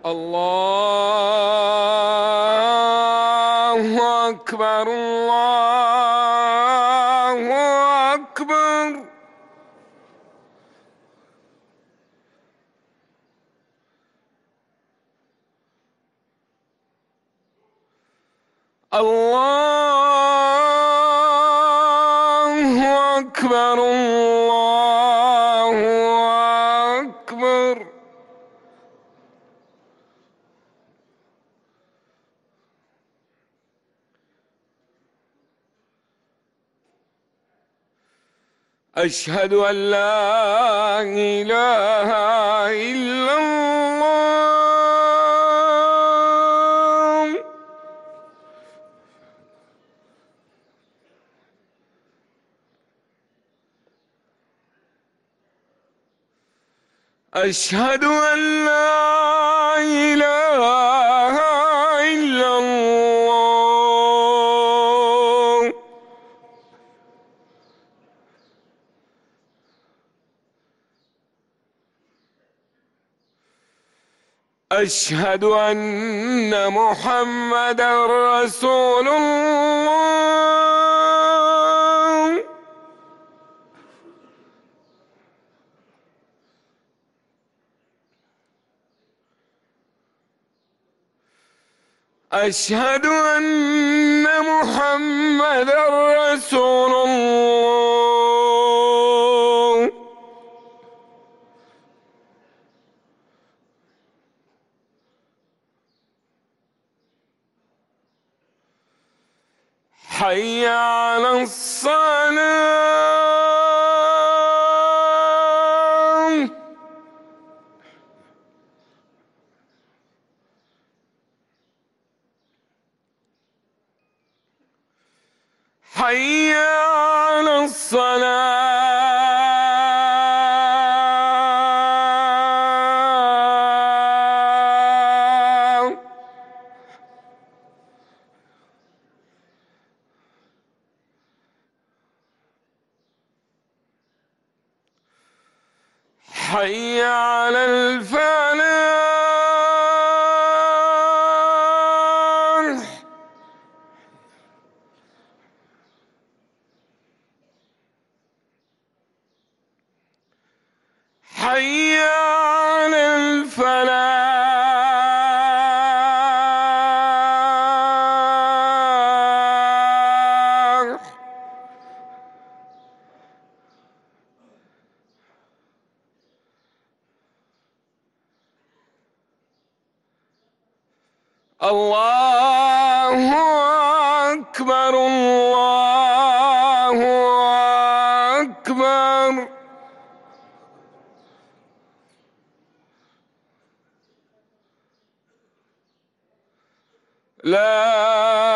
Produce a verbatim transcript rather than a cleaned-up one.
الله أكبر الله أكبر. الله أكبر الله أكبر. أشهد أن لا إله إلا الله. أشهد أن لا إله إلا الله. أشهد أن محمدًا رسول الله. أشهد أن محمدًا رسول الله. حي على الصلاة. حي على الصلاة. حي على الفلاح. حي على الفلاح. الله أكبر الله أكبر. لا